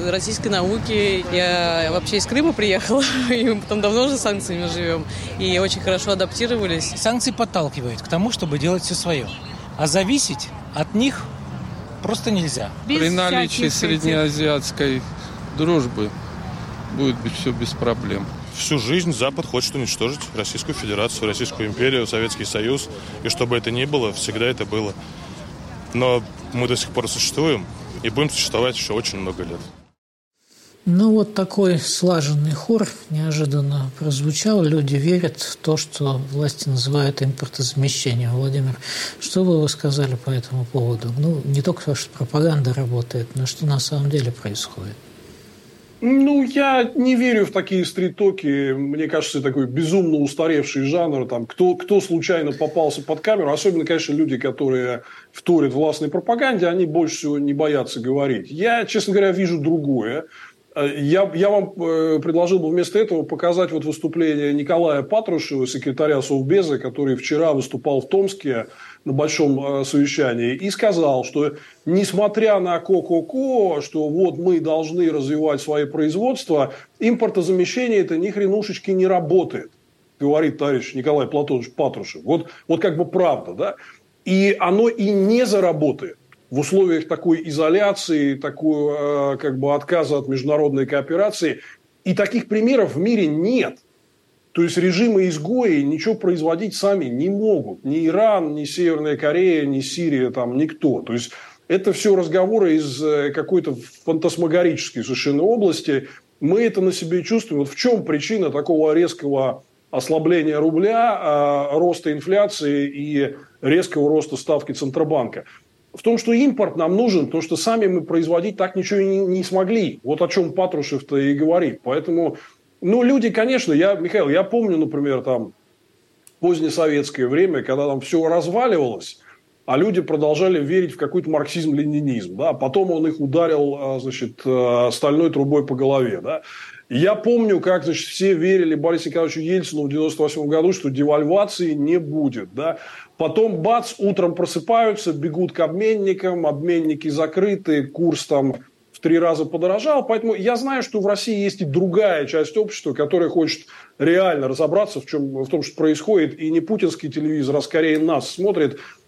науки. Я вообще из Крыма приехала, и мы там давно уже с санкциями живем. И очень хорошо адаптировались. Санкции подталкивают к тому, чтобы делать все свое. А зависеть от них просто нельзя. При наличии среднеазиатской дружбы будет все без проблем. Всю жизнь Запад хочет уничтожить Российскую Федерацию, Российскую империю, Советский Союз. И чтобы это ни было, всегда это было. Но мы до сих пор существуем и будем существовать еще очень много лет. Ну, вот такой слаженный хор неожиданно прозвучал. Люди верят в то, что власти называют импортозамещением. Владимир, что бы вы сказали по этому поводу? Ну, не только то, что пропаганда работает, но что на самом деле происходит? Ну, я не верю в такие стрит-токи. Мне кажется, это такой безумно устаревший жанр. Там, кто случайно попался под камеру, особенно, конечно, люди, которые вторят властной пропаганде, они больше всего не боятся говорить. Я, честно говоря, вижу другое. Я вам предложил бы вместо этого показать вот выступление Николая Патрушева, секретаря Совбеза, который вчера выступал в Томске на большом совещании и сказал, что несмотря на ко-ко-ко, что вот мы должны развивать свои производства, импортозамещение это ни хренушечки не работает, говорит товарищ Николай Платонович Патрушев. Вот как бы правда, да? И оно и не заработает. В условиях такой изоляции, такой как бы отказа от международной кооперации. И таких примеров в мире нет. То есть режимы-изгои ничего производить сами не могут. Ни Иран, ни Северная Корея, ни Сирия, там никто. То есть это все разговоры из какой-то фантасмагорической совершенно области. Мы это на себе чувствуем. Вот в чем причина такого резкого ослабления рубля, роста инфляции и резкого роста ставки Центробанка? В том, что импорт нам нужен, потому что сами мы производить так ничего не смогли. Вот о чем Патрушев-то и говорит. Поэтому, люди, конечно, Михаил, я помню, например, там позднесоветское время, когда там все разваливалось, а люди продолжали верить в какой-то марксизм-ленинизм. Да? Потом он их ударил, стальной трубой по голове. Да? Я помню, как все верили Борису Николаевичу Ельцину в 1998 году, что девальвации не будет. Да? Потом, бац, утром просыпаются, бегут к обменникам, обменники закрыты, курс там в 3 раза подорожал. Поэтому я знаю, что в России есть и другая часть общества, которая хочет реально разобраться в том, что происходит. И не путинский телевизор, а скорее нас смотрит.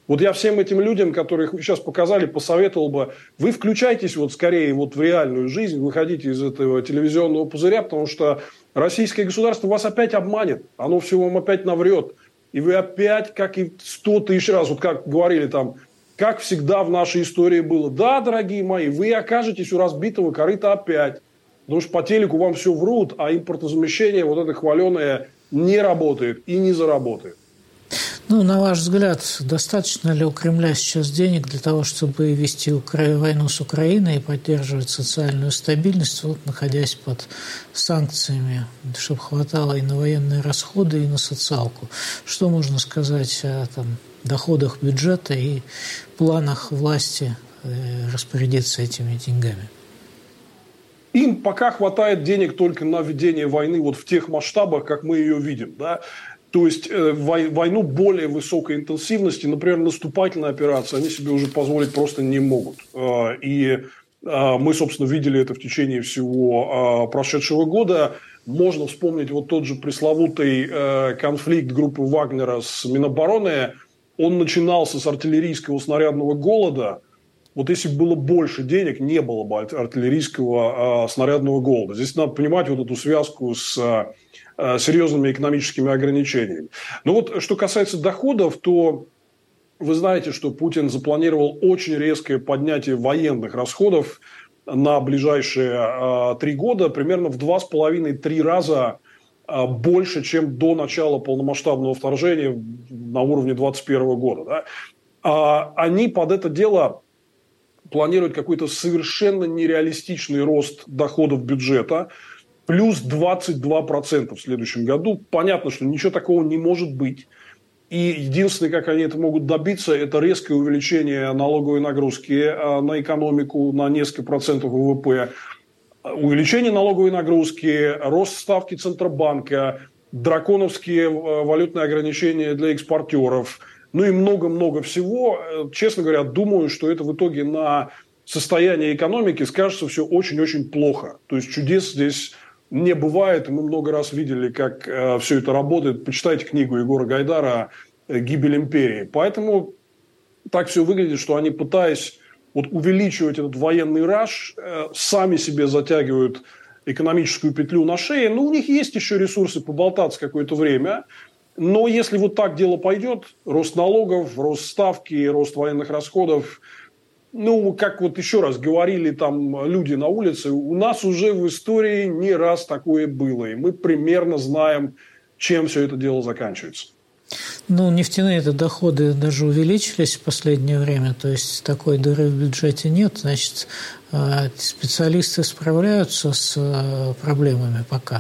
Вот я всем этим людям, которых вы сейчас показали, посоветовал бы, вы включайтесь вот скорее вот в реальную жизнь, выходите из этого телевизионного пузыря, потому что российское государство вас опять обманет, оно все вам опять наврет. И вы опять, как и 100 тысяч раз, вот как говорили там, как всегда в нашей истории было. Да, дорогие мои, вы окажетесь у разбитого корыта опять. Потому что по телеку вам все врут, а импортозамещение вот это хваленое не работает и не заработает. Ну, на ваш взгляд, достаточно ли у Кремля сейчас денег для того, чтобы вести войну с Украиной и поддерживать социальную стабильность, вот, находясь под санкциями, чтобы хватало и на военные расходы, и на социалку? Что можно сказать о доходах бюджета и планах власти распорядиться этими деньгами? Им пока хватает денег только на ведение войны вот в тех масштабах, как мы ее видим, да. То есть войну более высокой интенсивности, например, наступательные операции, они себе уже позволить просто не могут. И мы, собственно, видели это в течение всего прошедшего года. Можно вспомнить вот тот же пресловутый конфликт группы Вагнера с Минобороны. Он начинался с артиллерийского снарядного голода. Вот если бы было больше денег, не было бы артиллерийского снарядного голода. Здесь надо понимать вот эту связку с серьезными экономическими ограничениями. Но вот что касается доходов, то вы знаете, что Путин запланировал очень резкое поднятие военных расходов на ближайшие 3 года, примерно в 2,5-3 раза больше, чем до начала полномасштабного вторжения на уровне 2021 года. Да? Они под это дело планируют какой-то совершенно нереалистичный рост доходов бюджета, плюс 22% в следующем году. Понятно, что ничего такого не может быть. И единственное, как они это могут добиться, это резкое увеличение налоговой нагрузки на экономику на несколько процентов ВВП, увеличение налоговой нагрузки, рост ставки Центробанка, драконовские валютные ограничения для экспортеров, ну и много-много всего. Честно говоря, думаю, что это в итоге на состояние экономики скажется все очень-очень плохо. То есть чудес здесь не бывает. Мы много раз видели, как все это работает. Почитайте книгу Егора Гайдара «Гибель империи». Поэтому так все выглядит, что они, пытаясь вот увеличивать этот военный раш, сами себе затягивают экономическую петлю на шее. Ну, у них есть еще ресурсы поболтаться какое-то время. Но если вот так дело пойдет, рост налогов, рост ставки, рост военных расходов, ну, как вот еще раз говорили там люди на улице, у нас уже в истории не раз такое было. И мы примерно знаем, чем все это дело заканчивается. Ну, нефтяные-то доходы даже увеличились в последнее время, то есть такой дыры в бюджете нет. Значит, специалисты справляются с проблемами пока?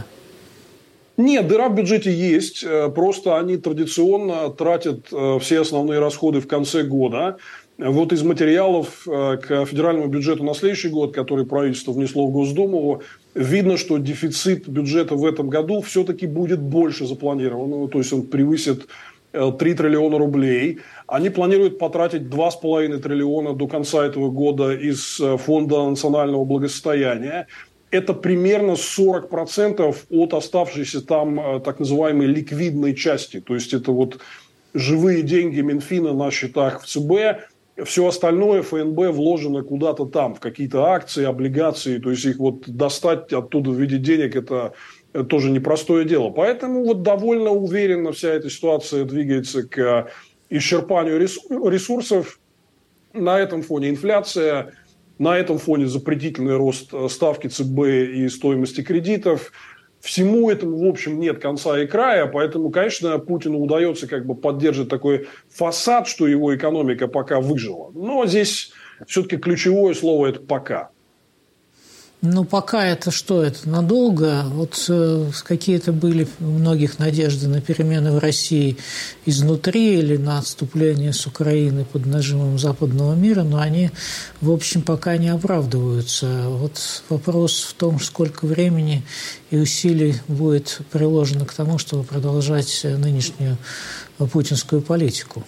Нет, дыра в бюджете есть, просто они традиционно тратят все основные расходы в конце года. Вот из материалов к федеральному бюджету на следующий год, который правительство внесло в Госдуму, видно, что дефицит бюджета в этом году все-таки будет больше запланированного, то есть он превысит 3 триллиона рублей. Они планируют потратить 2,5 триллиона до конца этого года из Фонда национального благосостояния. Это примерно 40% от оставшейся там так называемой ликвидной части. То есть это вот живые деньги Минфина на счетах в ЦБ. Все остальное ФНБ вложено куда-то там, в какие-то акции, облигации. То есть их вот достать оттуда в виде денег – это тоже непростое дело. Поэтому вот довольно уверенно вся эта ситуация двигается к исчерпанию ресурсов. На этом фоне инфляция, на этом фоне запретительный рост ставки ЦБ и стоимости кредитов. Всему этому, в общем, нет конца и края, поэтому, конечно, Путину удается как бы поддерживать такой фасад, что его экономика пока выжила. Но здесь все-таки ключевое слово – это «пока». Ну, пока это что? Это надолго? Вот какие-то были у многих надежды на перемены в России изнутри или на отступление с Украины под нажимом западного мира, но они, в общем, пока не оправдываются. Вот вопрос в том, сколько времени и усилий будет приложено к тому, чтобы продолжать нынешнюю путинскую политику.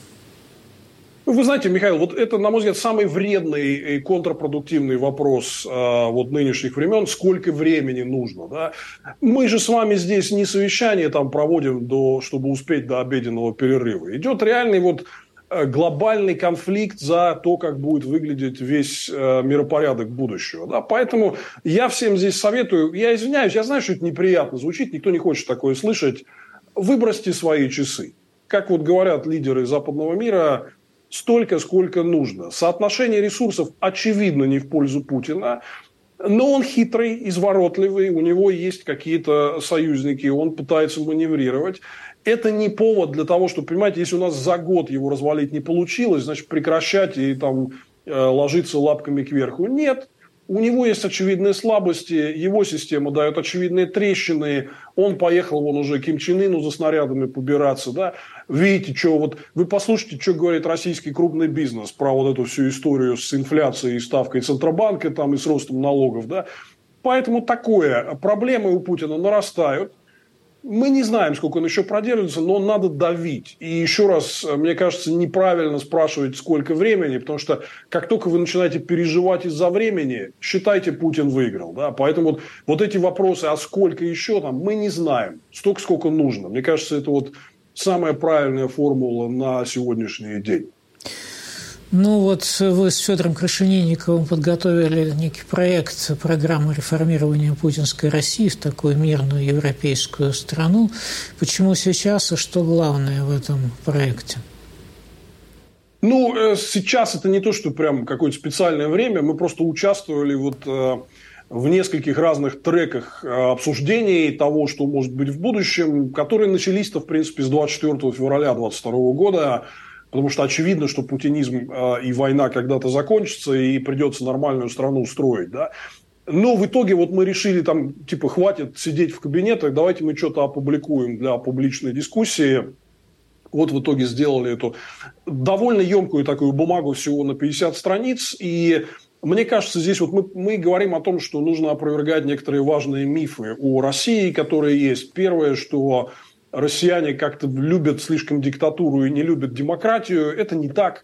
Вы знаете, Михаил, вот это, на мой взгляд, самый вредный и контрпродуктивный вопрос вот нынешних времен. Сколько времени нужно? Да? Мы же с вами здесь не совещание там проводим, чтобы успеть до обеденного перерыва. Идет реальный вот глобальный конфликт за то, как будет выглядеть весь миропорядок будущего. Да? Поэтому я всем здесь советую, я извиняюсь, я знаю, что это неприятно звучит, никто не хочет такое слышать, выбросьте свои часы. Как вот говорят лидеры западного мира, столько, сколько нужно. Соотношение ресурсов очевидно не в пользу Путина, но он хитрый, изворотливый, у него есть какие-то союзники, он пытается маневрировать. Это не повод для того, чтобы, понимаете, если у нас за год его развалить не получилось, значит, прекращать и там ложиться лапками кверху. Нет. У него есть очевидные слабости, его система дает очевидные трещины. Он поехал вон уже Ким Чен Ыну за снарядами побираться. Да? Видите, что вот вы послушайте, что говорит российский крупный бизнес про вот эту всю историю с инфляцией и ставкой Центробанка там, и с ростом налогов. Да? Поэтому такое. Проблемы у Путина нарастают. Мы не знаем, сколько он еще продержится, но надо давить. И еще раз, мне кажется, неправильно спрашивать, сколько времени, потому что как только вы начинаете переживать из-за времени, считайте, Путин выиграл. Да? Поэтому вот эти вопросы, а сколько еще там, мы не знаем. Столько, сколько нужно. Мне кажется, это вот самая правильная формула на сегодняшний день. Ну вот вы с Федором Крашенинниковым подготовили некий проект программы реформирования путинской России в такую мирную европейскую страну. Почему сейчас и что главное в этом проекте? Ну, сейчас это не то, что прям какое-то специальное время. Мы просто участвовали вот в нескольких разных треках обсуждений того, что может быть в будущем, которые начались-то, в принципе, с 24 февраля 2022 года. Потому что очевидно, что путинизм и война когда-то закончатся, и придется нормальную страну строить. Да? Но в итоге вот мы решили, там, типа, хватит сидеть в кабинетах, давайте мы что-то опубликуем для публичной дискуссии. Вот в итоге сделали эту довольно емкую такую бумагу всего на 50 страниц. И мне кажется, здесь вот мы говорим о том, что нужно опровергать некоторые важные мифы о России, которые есть. Первое, что россияне как-то любят слишком диктатуру и не любят демократию. Это не так.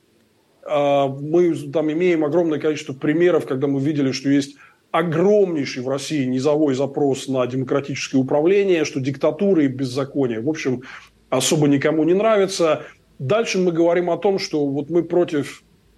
Мы там имеем огромное количество примеров, когда мы видели, что есть огромнейший в России низовой запрос на демократическое управление, что диктатура и беззаконие, в общем, особо никому не нравится. Дальше мы говорим о том, что вот мы против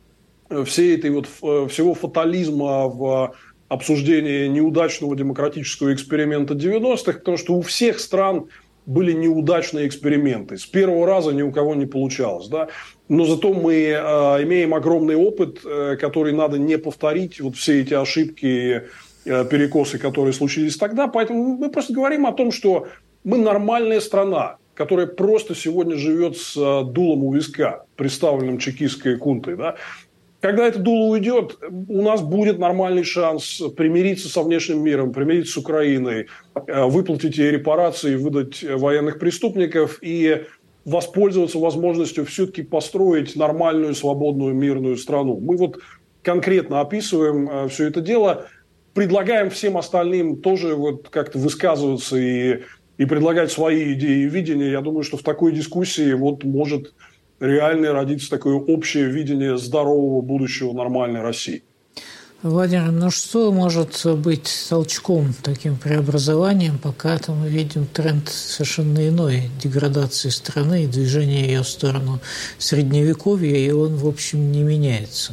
всего фатализма в обсуждении неудачного демократического эксперимента 90-х, потому что у всех стран были неудачные эксперименты. С первого раза ни у кого не получалось. Да? Но зато мы имеем огромный опыт, который надо не повторить. Вот все эти ошибки, перекосы, которые случились тогда. Поэтому мы просто говорим о том, что мы нормальная страна, которая просто сегодня живет с дулом у виска, представленным чекистской хунтой. Да? Когда это дуло уйдет, у нас будет нормальный шанс примириться со внешним миром, примириться с Украиной, выплатить ей репарации, выдать военных преступников и воспользоваться возможностью все-таки построить нормальную, свободную, мирную страну. Мы вот конкретно описываем все это дело, предлагаем всем остальным тоже вот как-то высказываться и предлагать свои идеи и видения. Я думаю, что в такой дискуссии вот может реально родится такое общее видение здорового будущего нормальной России. Владимир, ну что может быть толчком, таким преобразованием, пока мы видим тренд совершенно иной деградации страны и движения ее в сторону Средневековья, и он, в общем, не меняется?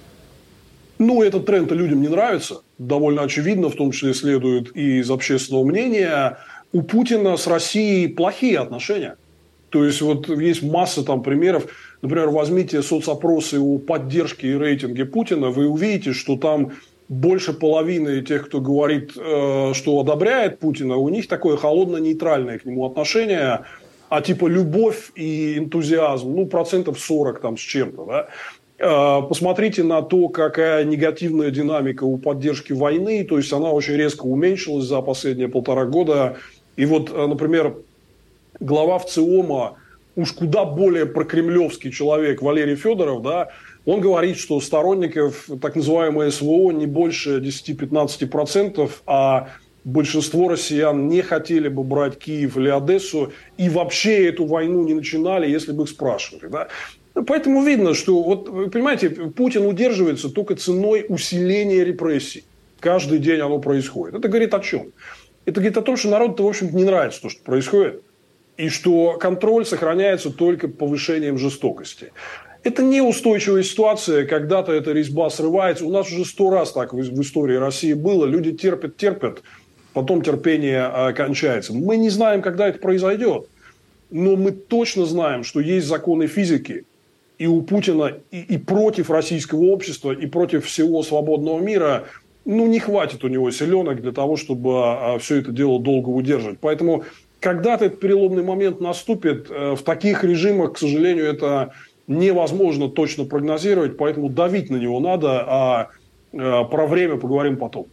Ну, этот тренд людям не нравится. Довольно очевидно, в том числе следует и из общественного мнения. У Путина с Россией плохие отношения. То есть, вот есть масса там примеров. Например, возьмите соцопросы о поддержке и рейтинге Путина. Вы увидите, что там больше половины тех, кто говорит, что одобряет Путина, у них такое холодно-нейтральное к нему отношение. А типа любовь и энтузиазм, ну, 40% там с чем-то. Да? Посмотрите на то, какая негативная динамика у поддержки войны. То есть, она очень резко уменьшилась за последние 1,5 года. И вот, например, глава ВЦИОМа, уж куда более прокремлевский человек Валерий Федоров, да, он говорит, что сторонников так называемой СВО не больше 10-15%, а большинство россиян не хотели бы брать Киев или Одессу и вообще эту войну не начинали, если бы их спрашивали. Да. Поэтому видно, что, вот, вы понимаете, Путин удерживается только ценой усиления репрессий. Каждый день оно происходит. Это говорит о чем? Это говорит о том, что народу-то, в общем-то, не нравится то, что происходит. И что контроль сохраняется только повышением жестокости. Это неустойчивая ситуация, когда-то эта резьба срывается. У нас уже 100 раз так в истории России было. Люди терпят, потом терпение кончается. Мы не знаем, когда это произойдет, но мы точно знаем, что есть законы физики и у Путина, и против российского общества, и против всего свободного мира. Не хватит у него силенок для того, чтобы все это дело долго удерживать. Поэтому когда-то этот переломный момент наступит. В таких режимах, к сожалению, это невозможно точно прогнозировать, поэтому давить на него надо, а про время поговорим потом.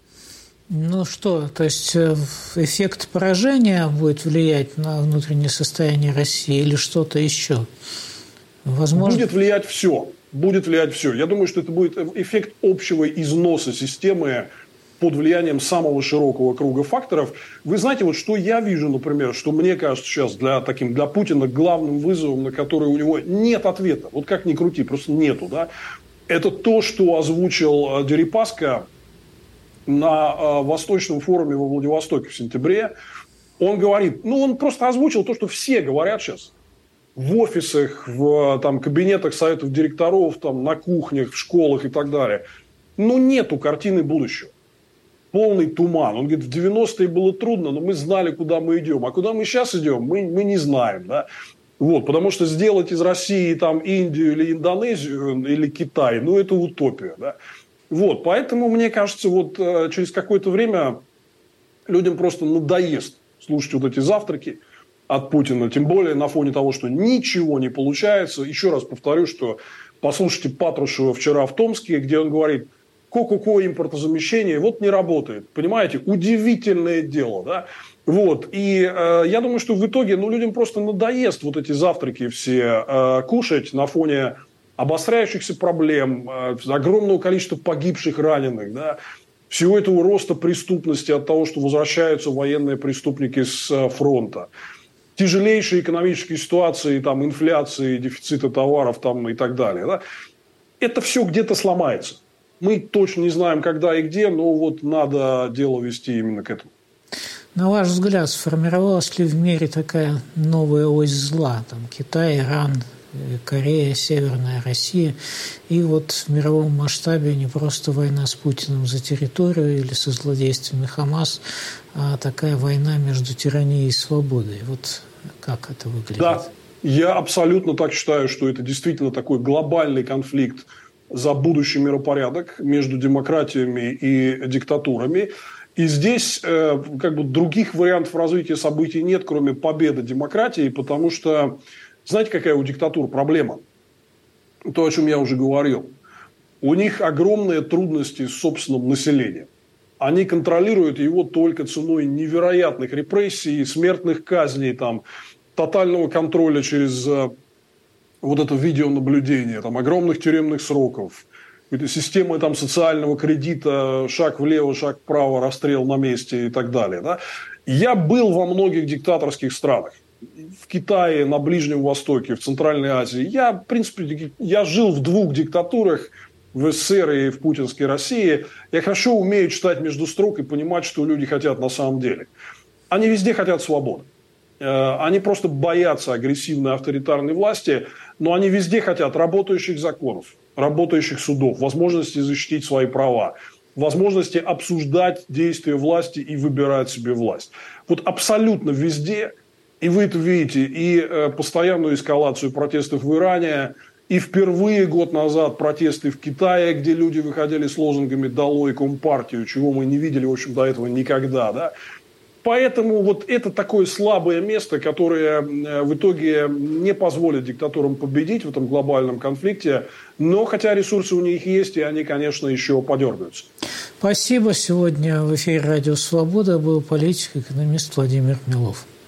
То есть эффект поражения будет влиять на внутреннее состояние России или что-то еще? Возможно... Будет влиять все. Я думаю, что это будет эффект общего износа системы под влиянием самого широкого круга факторов. Вы знаете, вот что я вижу, например, что мне кажется сейчас для Путина главным вызовом, на который у него нет ответа. Вот как ни крути, просто нету. Да? Это то, что озвучил Дерипаска на Восточном форуме во Владивостоке в сентябре. Он говорит, он просто озвучил то, что все говорят сейчас. В офисах, в кабинетах советов директоров, на кухнях, в школах и так далее. Нету картины будущего. Полный туман. Он говорит, в 90-е было трудно, но мы знали, куда мы идем. А куда мы сейчас идем, мы не знаем. Да? Потому что сделать из России Индию или Индонезию или Китай, это утопия. Да? Поэтому, мне кажется, через какое-то время людям просто надоест слушать эти завтраки от Путина. Тем более на фоне того, что ничего не получается. Еще раз повторю, что послушайте Патрушева вчера в Томске, где он говорит, ко-ко-ко импортозамещение не работает. Понимаете? Удивительное дело. Да? И я думаю, что в итоге людям просто надоест эти завтраки все кушать на фоне обостряющихся проблем, огромного количества погибших, раненых, да, всего этого роста преступности от того, что возвращаются военные преступники с фронта, тяжелейшей экономической ситуации, инфляции, дефицита товаров и так далее. Да. Это все где-то сломается. Мы точно не знаем, когда и где, но надо дело вести именно к этому. На ваш взгляд, сформировалась ли в мире такая новая ось зла? Китай, Иран, Корея, Северная Россия. И в мировом масштабе не просто война с Путиным за территорию или со злодействами Хамас, а такая война между тиранией и свободой. Как это выглядит? Да, я абсолютно так считаю, что это действительно такой глобальный конфликт за будущий миропорядок между демократиями и диктатурами. И здесь других вариантов развития событий нет, кроме победы демократии, потому что знаете, какая у диктатур проблема? То, о чем я уже говорил. У них огромные трудности с собственным населением. Они контролируют его только ценой невероятных репрессий, смертных казней, тотального контроля через это видеонаблюдение, огромных тюремных сроков, системы социального кредита, шаг влево, шаг вправо, расстрел на месте и так далее. Да? Я был во многих диктаторских странах. В Китае, на Ближнем Востоке, в Центральной Азии. Я жил в 2 диктатурах, в СССР и в путинской России. Я хорошо умею читать между строк и понимать, что люди хотят на самом деле. Они везде хотят свободы. Они просто боятся агрессивной авторитарной власти, но они везде хотят работающих законов, работающих судов, возможности защитить свои права, возможности обсуждать действия власти и выбирать себе власть. Абсолютно везде. И вы это видите, и постоянную эскалацию протестов в Иране, и впервые год назад протесты в Китае, где люди выходили с лозунгами «Долой Компартию», чего мы не видели, в общем, до этого никогда. Да? Поэтому это такое слабое место, которое в итоге не позволит диктатурам победить в этом глобальном конфликте, но хотя ресурсы у них есть, и они, конечно, еще подергаются. Спасибо. Сегодня в эфире «Радио Свобода» был политик, экономист Владимир Милов.